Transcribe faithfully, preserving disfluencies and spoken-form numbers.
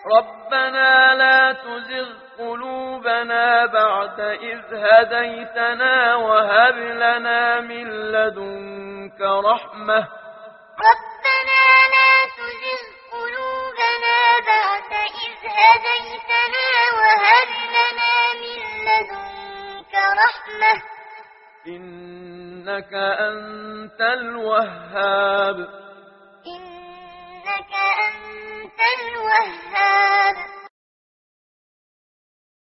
ربنا لا تزغ قلوبنا بعد إذ هديتنا وهب لنا من لدنك رحمة ربنا لا تزغ قلوبنا بعد إذ هديتنا وهب لنا من لدنك رحمة إنك أنت الوهاب إنك أنت الوهاب